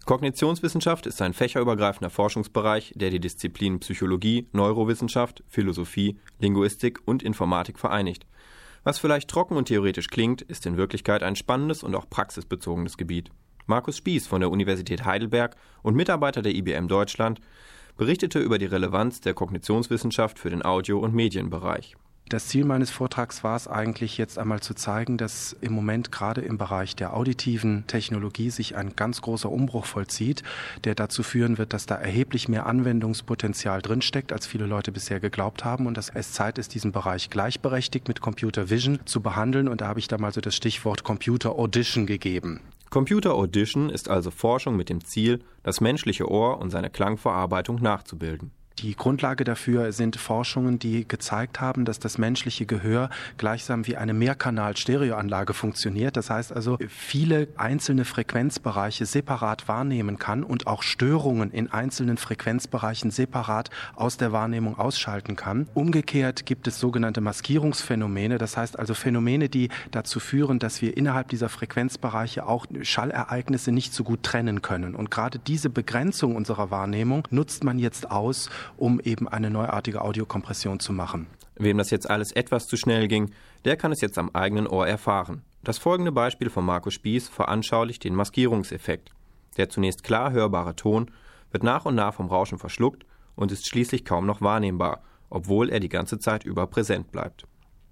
Kognitionswissenschaft ist ein fächerübergreifender Forschungsbereich, der die Disziplinen Psychologie, Neurowissenschaft, Philosophie, Linguistik und Informatik vereinigt. Was vielleicht trocken und theoretisch klingt, ist in Wirklichkeit ein spannendes und auch praxisbezogenes Gebiet. Markus Spieß von der Universität Heidelberg und Mitarbeiter der IBM Deutschland berichtete über die Relevanz der Kognitionswissenschaft für den Audio- und Medienbereich. Das Ziel meines Vortrags war es eigentlich, jetzt einmal zu zeigen, dass im Moment gerade im Bereich der auditiven Technologie sich ein ganz großer Umbruch vollzieht, der dazu führen wird, dass da erheblich mehr Anwendungspotenzial drinsteckt, als viele Leute bisher geglaubt haben und dass es Zeit ist, diesen Bereich gleichberechtigt mit Computer Vision zu behandeln. Und da habe ich da mal so das Stichwort Computer Audition gegeben. Computer Audition ist also Forschung mit dem Ziel, das menschliche Ohr und seine Klangverarbeitung nachzubilden. Die Grundlage dafür sind Forschungen, die gezeigt haben, dass das menschliche Gehör gleichsam wie eine Mehrkanal-Stereoanlage funktioniert. Das heißt also, viele einzelne Frequenzbereiche separat wahrnehmen kann und auch Störungen in einzelnen Frequenzbereichen separat aus der Wahrnehmung ausschalten kann. Umgekehrt gibt es sogenannte Maskierungsphänomene. Das heißt also Phänomene, die dazu führen, dass wir innerhalb dieser Frequenzbereiche auch Schallereignisse nicht so gut trennen können. Und gerade diese Begrenzung unserer Wahrnehmung nutzt man jetzt aus, um eben eine neuartige Audiokompression zu machen. Wem das jetzt alles etwas zu schnell ging, der kann es jetzt am eigenen Ohr erfahren. Das folgende Beispiel von Markus Spieß veranschaulicht den Maskierungseffekt. Der zunächst klar hörbare Ton wird nach und nach vom Rauschen verschluckt und ist schließlich kaum noch wahrnehmbar, obwohl er die ganze Zeit über präsent bleibt.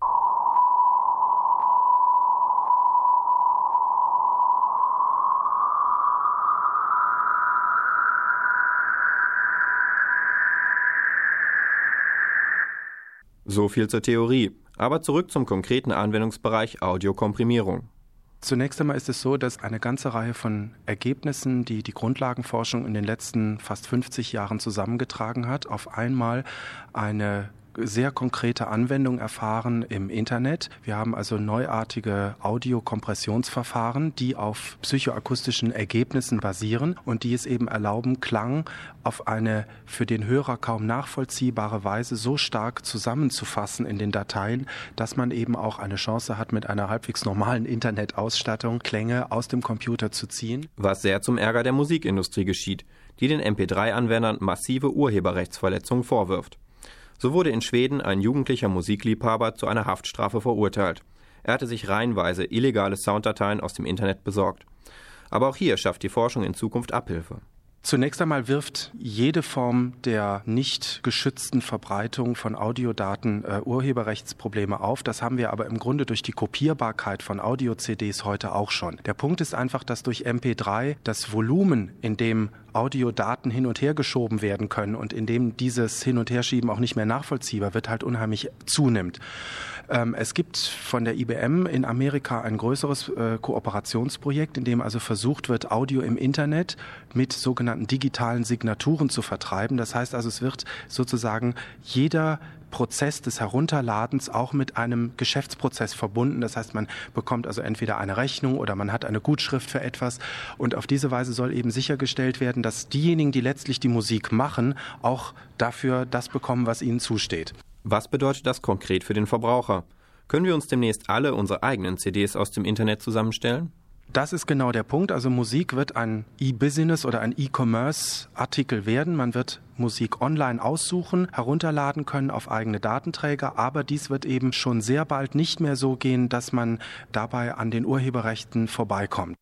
So viel zur Theorie. Aber zurück zum konkreten Anwendungsbereich Audiokomprimierung. Zunächst einmal ist es so, dass eine ganze Reihe von Ergebnissen, die die Grundlagenforschung in den letzten fast 50 Jahren zusammengetragen hat, auf einmal eine sehr konkrete Anwendung erfahren im Internet. Wir haben also neuartige Audiokompressionsverfahren, die auf psychoakustischen Ergebnissen basieren und die es eben erlauben, Klang auf eine für den Hörer kaum nachvollziehbare Weise so stark zusammenzufassen in den Dateien, dass man eben auch eine Chance hat, mit einer halbwegs normalen Internetausstattung Klänge aus dem Computer zu ziehen. Was sehr zum Ärger der Musikindustrie geschieht, die den MP3-Anwendern massive Urheberrechtsverletzungen vorwirft. So wurde in Schweden ein jugendlicher Musikliebhaber zu einer Haftstrafe verurteilt. Er hatte sich reihenweise illegale Sounddateien aus dem Internet besorgt. Aber auch hier schafft die Forschung in Zukunft Abhilfe. Zunächst einmal wirft jede Form der nicht geschützten Verbreitung von Audiodaten Urheberrechtsprobleme auf. Das haben wir aber im Grunde durch die Kopierbarkeit von Audio-CDs heute auch schon. Der Punkt ist einfach, dass durch MP3 das Volumen, in dem Audiodaten hin und her geschoben werden können und in dem dieses Hin- und Herschieben auch nicht mehr nachvollziehbar wird, halt unheimlich zunimmt. Es gibt von der IBM in Amerika ein größeres Kooperationsprojekt, in dem also versucht wird, Audio im Internet mit sogenannten digitalen Signaturen zu vertreiben. Das heißt also, es wird sozusagen jeder Prozess des Herunterladens auch mit einem Geschäftsprozess verbunden. Das heißt, man bekommt also entweder eine Rechnung oder man hat eine Gutschrift für etwas. Und auf diese Weise soll eben sichergestellt werden, dass diejenigen, die letztlich die Musik machen, auch dafür das bekommen, was ihnen zusteht. Was bedeutet das konkret für den Verbraucher? Können wir uns demnächst alle unsere eigenen CDs aus dem Internet zusammenstellen? Das ist genau der Punkt. Also Musik wird ein E-Business oder ein E-Commerce-Artikel werden. Man wird Musik online aussuchen, herunterladen können auf eigene Datenträger, aber dies wird eben schon sehr bald nicht mehr so gehen, dass man dabei an den Urheberrechten vorbeikommt.